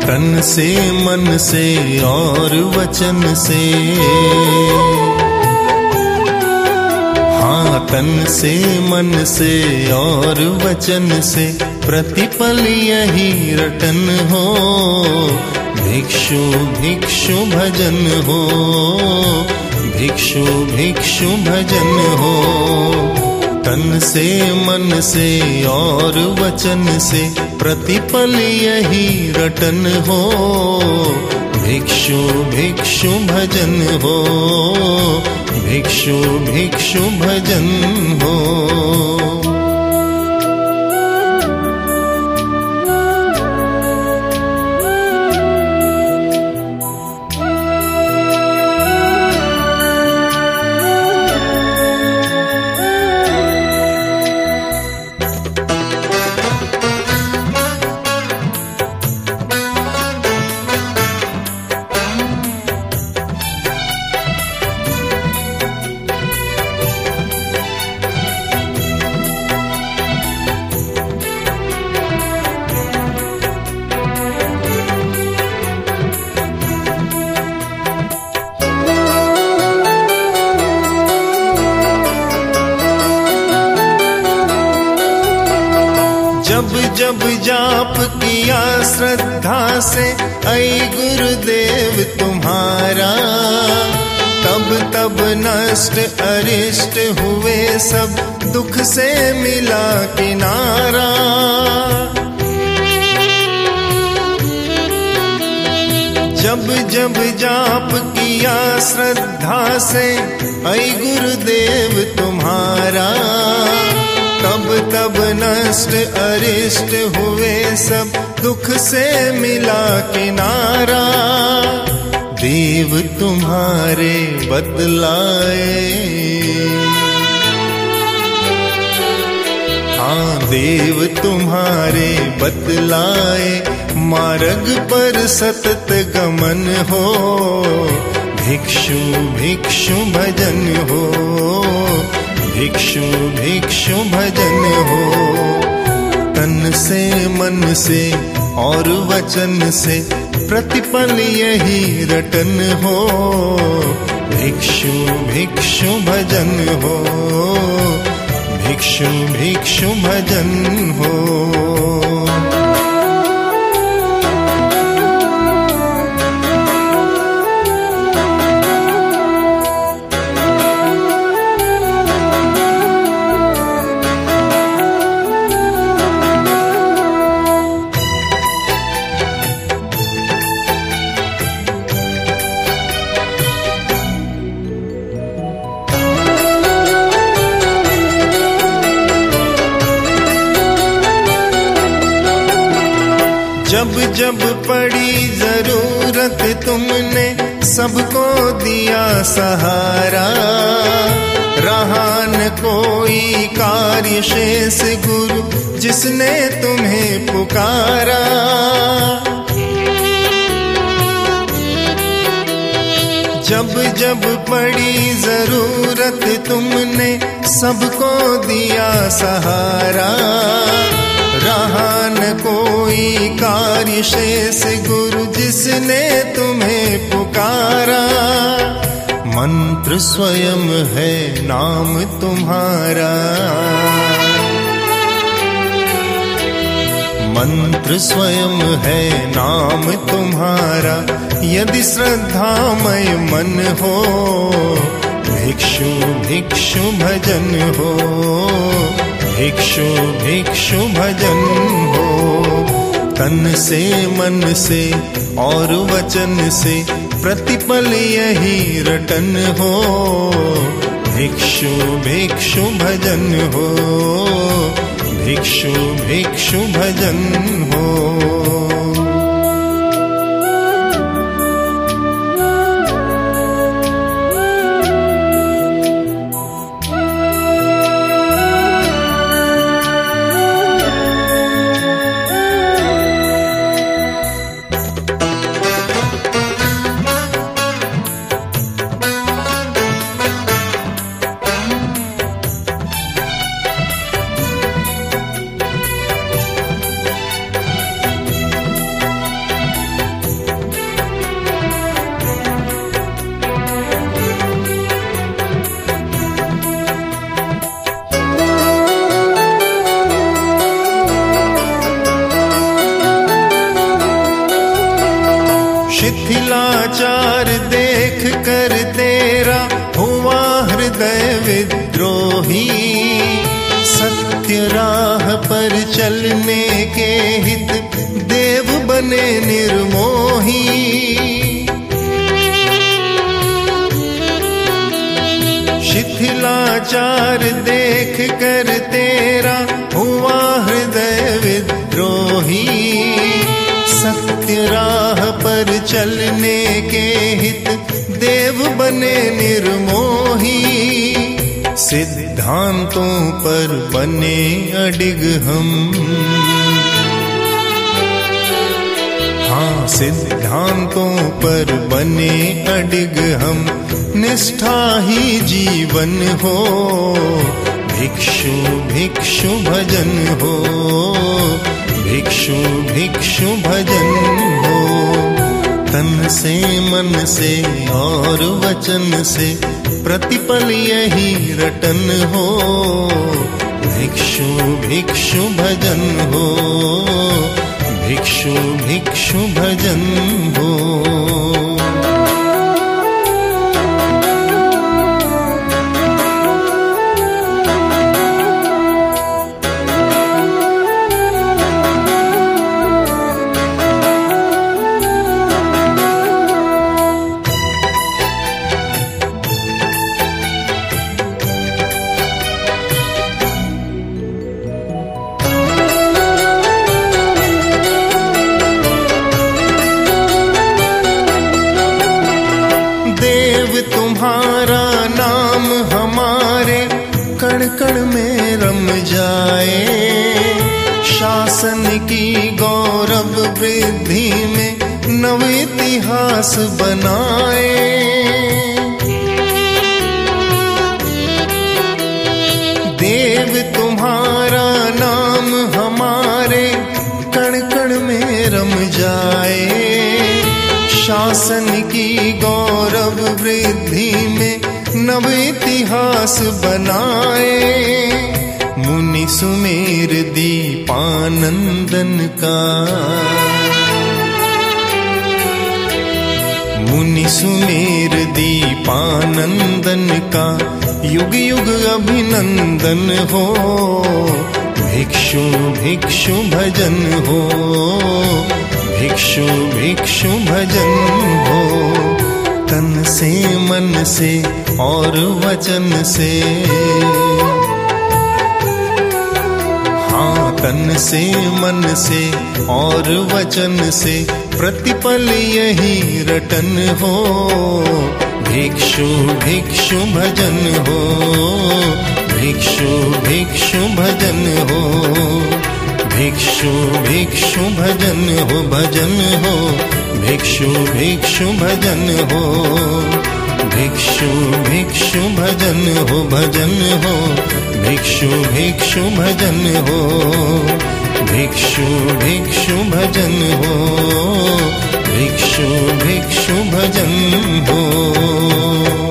तन से मन से और वचन से, हाँ तन से मन से और वचन से प्रतिपल यही रटन हो। भिक्षु भिक्षु भजन हो, भिक्षु भिक्षु भजन हो। तन से मन से और वचन से प्रतिपल यही रटन हो। भिक्षु भिक्षु भजन हो, भिक्षु भिक्षु भजन हो। जब जब जाप किया श्रद्धा से ऐ गुरुदेव तुम्हारा, तब तब नष्ट अरिष्ट हुए सब, दुख से मिला किनारा। जब जब जाप किया श्रद्धा से ऐ गुरुदेव तुम्हारा, तब तब नष्ट अरिष्ट हुए सब, दुख से मिला किनारा। देव तुम्हारे बतलाए, हाँ देव तुम्हारे बतलाए, मार्ग पर सतत गमन हो। भिक्षु भिक्षु भजन हो, भिक्षु भिक्षु भजन हो। तन से मन से और वचन से प्रतिपल यही रटन हो। भिक्षु भिक्षु भजन हो, भिक्षु भिक्षु भजन हो। जब जब पड़ी जरूरत तुमने सबको दिया सहारा। रहा न कोई कार्य शेष गुरु जिसने तुम्हें पुकारा। जब जब पड़ी जरूरत तुमने सबको दिया सहारा। रहा न कोई कार्य शेष गुरु जिसने तुम्हें पुकारा। मंत्र स्वयं है नाम तुम्हारा। मंत्र स्वयं है नाम तुम्हारा। यदि श्रद्धामय मन हो भिक्षु भिक्षु भजन हो। भिक्षु भिक्षु भजन हो। तन से मन से और वचन से प्रतिपल यही रटन हो। भिक्षु भिक्षु भजन हो। भिक्षु भिक्षु भजन हो। शिथिलाचार देख कर तेरा हुआ हृदय विद्रोही। सत्य राह पर चलने के हित देव बने निर्मोही। शिथिलाचार देख कर तेरा हुआ हृदय विद्रोही। सत्य राह पर चलने के हित देव बने निर्मोही। सिद्धांतों पर बने अडिग हम, हाँ सिद्धांतों पर बने अडिग हम। निष्ठा ही जीवन हो, भिक्षु भिक्षु भजन हो, भिक्षु भिक्षु भजन हो। तन से मन से और वचन से प्रतिपल यही रटन हो, भिक्षु भिक्षु भजन हो, भिक्षु भिक्षु भजन हो। तुम्हारा नाम हमारे कण कण में रम जाए। शासन की गौरव वृद्धि में नव इतिहास बनाए। देव तुम्हारा नाम हमारे कण कण में रम जाए। शासन की गौरव वृद्धि में नव इतिहास बनाए। मुनि सुमेर दीपानंदन का, मुनि सुमेर दीपानंदन का युग युग अभिनंदन हो। भिक्षु भिक्षु भजन हो, भिक्षु भिक्षु भजन हो। तन से मन से और वचन से, हाँ तन से मन से और वचन से प्रतिपल यही रटन हो। भिक्षु भिक्षु भजन हो, भिक्षु भिक्षु भजन हो, भिक्षु भिक्षु भजन हो, भजन हो। भिक्षु भिक्षु भजन हो, भिक्षु भिक्षु भजन हो, भजन हो। भिक्षु भिक्षु भजन हो, भिक्षु भिक्षु भजन हो, भिक्षु भिक्षु भजन हो।